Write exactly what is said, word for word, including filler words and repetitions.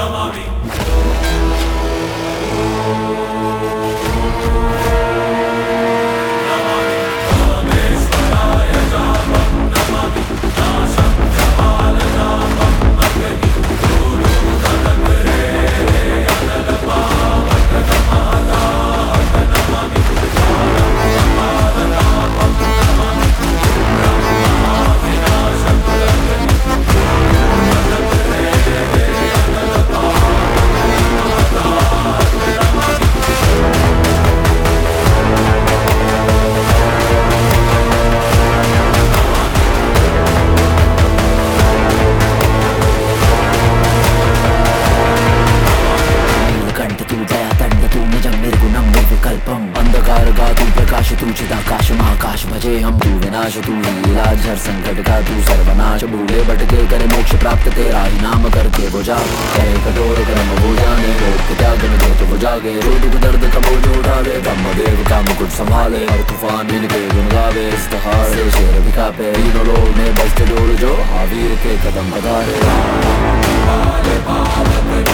अंधकार तू प्रकाश तू चिदाकाश महाकाश भजे हम तू विनाश तू ही इलाज हर संकट का तू सर्वनाश भूले भटके करे मोक्ष प्राप्त तेरा ही नाम करके वो जा करे कठोर कर्म वो जाने रोक त्याग में दे तो वो जागे रो दुख दर्द का बोझ उठावे ब्रह्मदेव का मुकुट संभाले हर तूफान इनके गुन गावे इस दहाड़ से शेर भी कांपे तीनों लोग में बजते डोर जो हावीर के कदम बधारे